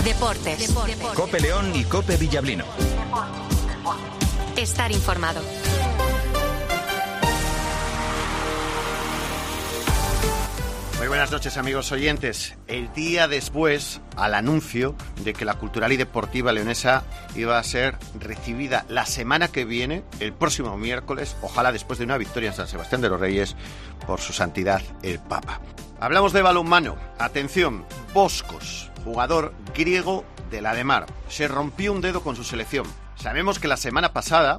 Deportes. COPE León y COPE Villablino. Estar informado. Muy buenas noches, amigos oyentes. El día después al anuncio de que la cultural y deportiva leonesa iba a ser recibida la semana que viene, el próximo miércoles, ojalá después de una victoria en San Sebastián de los Reyes, por su santidad el Papa. Hablamos de balonmano. Atención, Boskos, jugador griego del Ademar, se rompió un dedo con su selección. Sabemos que la semana pasada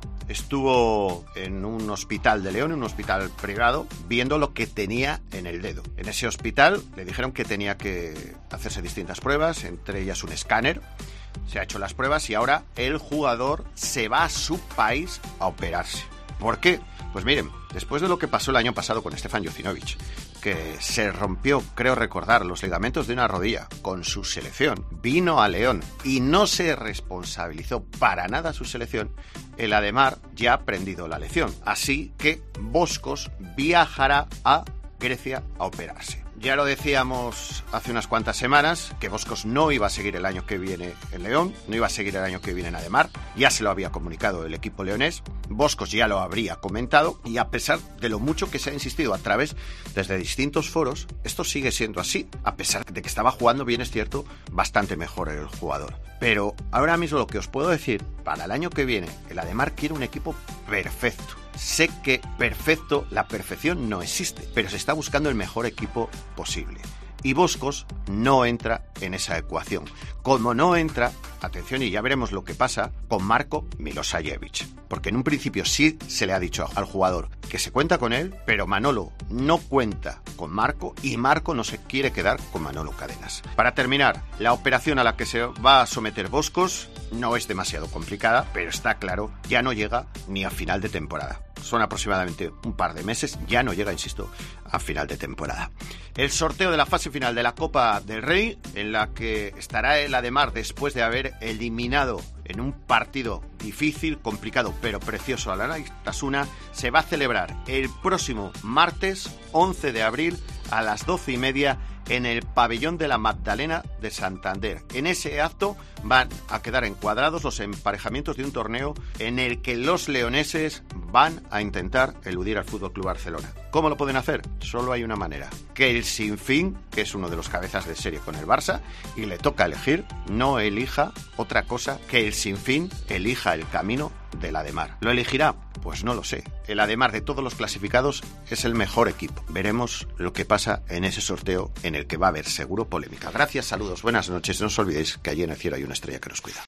estuvo en un hospital de León, en un hospital privado, viendo lo que tenía en el dedo. En ese hospital le dijeron que tenía que hacerse distintas pruebas, entre ellas un escáner. Se ha hecho las pruebas y ahora el jugador se va a su país a operarse. ¿Por qué? Pues miren, después de lo que pasó el año pasado con Stefan Jocinovic, que se rompió, creo recordar, los ligamentos de una rodilla con su selección, vino a León y no se responsabilizó para nada a su selección, el Ademar ya ha aprendido la lección. Así que Boskos viajará a Grecia a operarse. Ya lo decíamos hace unas cuantas semanas, que Boskos no iba a seguir el año que viene en León, no iba a seguir el año que viene en Ademar, ya se lo había comunicado el equipo leonés, Boskos ya lo habría comentado, y a pesar de lo mucho que se ha insistido a través desde distintos foros, esto sigue siendo así, a pesar de que estaba jugando, bien es cierto, bastante mejor el jugador. Pero ahora mismo lo que os puedo decir, para el año que viene, el Ademar quiere un equipo perfecto. Sé que perfecto, la perfección no existe, pero se está buscando el mejor equipo posible. Y Boskos no entra en esa ecuación. Como no entra, atención, y ya veremos lo que pasa con Marko Milosavljević. Porque en un principio sí se le ha dicho al jugador que se cuenta con él, pero Manolo no cuenta con Marko y Marko no se quiere quedar con Manolo Cadenas. Para terminar, la operación a la que se va a someter Boskos no es demasiado complicada, pero está claro, ya no llega ni a final de temporada. Son aproximadamente un par de meses, ya no llega, insisto, a final de temporada. El sorteo de la fase final de la Copa del Rey, en la que estará el Ademar después de haber eliminado en un partido difícil, complicado, pero precioso a la Anaitasuna, se va a celebrar el próximo martes 11 de abril a las 12:30 en el pabellón de la Magdalena de Santander. En ese acto van a quedar encuadrados los emparejamientos de un torneo en el que los leoneses van a intentar eludir al FC Barcelona. ¿Cómo lo pueden hacer? Solo hay una manera: que el Sinfín, que es uno de los cabezas de serie con el Barça y le toca elegir, no elija otra cosa que el Sinfín elija el camino del Ademar. ¿Lo elegirá? Pues no lo sé. El Ademar de todos los clasificados es el mejor equipo. Veremos lo que pasa en ese sorteo en el que va a haber seguro polémica. Gracias, saludos, buenas noches. No os olvidéis que allí en el cielo hay una estrella que nos cuida.